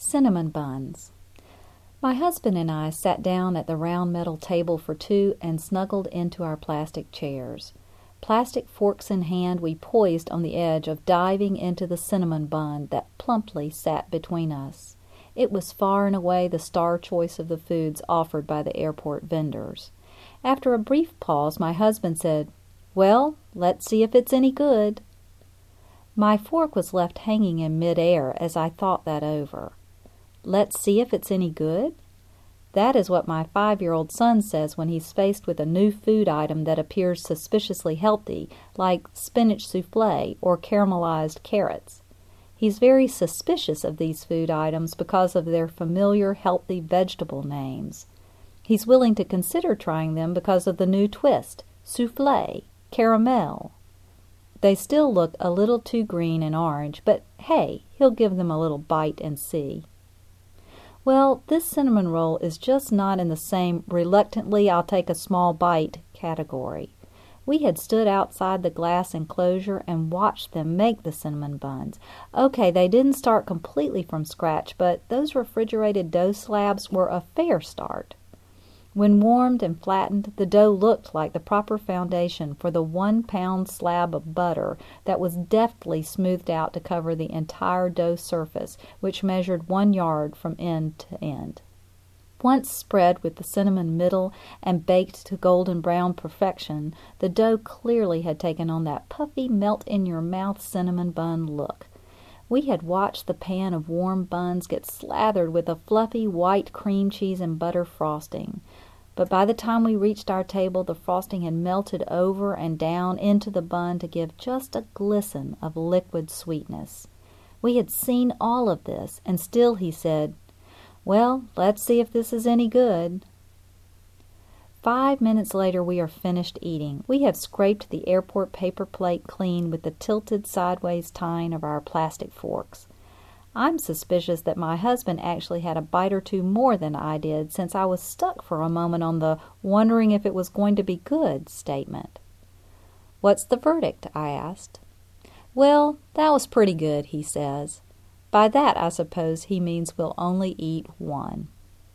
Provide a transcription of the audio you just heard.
Cinnamon buns. My husband and I sat down at the round metal table for two and snuggled into our plastic chairs. Plastic forks in hand, we poised on the edge of diving into the cinnamon bun that plumply sat between us. It was far and away the star choice of the foods offered by the airport vendors. After a brief pause, my husband said, "Well, let's see if it's any good." My fork was left hanging in mid-air as I thought that over. Let's see if it's any good? That is what my 5-year-old son says when he's faced with a new food item that appears suspiciously healthy, like spinach souffle or caramelized carrots. He's very suspicious of these food items because of their familiar, healthy vegetable names. He's willing to consider trying them because of the new twist, souffle, caramel. They still look a little too green and orange, but hey, he'll give them a little bite and see. Well, this cinnamon roll is just not in the same reluctantly I'll take a small bite category. We had stood outside the glass enclosure and watched them make the cinnamon buns. Okay, they didn't start completely from scratch, but those refrigerated dough slabs were a fair start. When warmed and flattened, the dough looked like the proper foundation for the 1-pound slab of butter that was deftly smoothed out to cover the entire dough surface, which measured 1 yard from end to end. Once spread with the cinnamon middle and baked to golden brown perfection, the dough clearly had taken on that puffy, melt-in-your-mouth cinnamon bun look. We had watched the pan of warm buns get slathered with a fluffy white cream cheese and butter frosting. But by the time we reached our table, the frosting had melted over and down into the bun to give just a glisten of liquid sweetness. We had seen all of this, and still he said, "Well, let's see if this is any good." 5 minutes later we are finished eating. We have scraped the airport paper plate clean with the tilted sideways tine of our plastic forks. I'm suspicious that my husband actually had a bite or two more than I did, since I was stuck for a moment on the wondering if it was going to be good statement. "What's the verdict?" I asked. "Well, that was pretty good," he says. By that, I suppose he means we'll only eat one.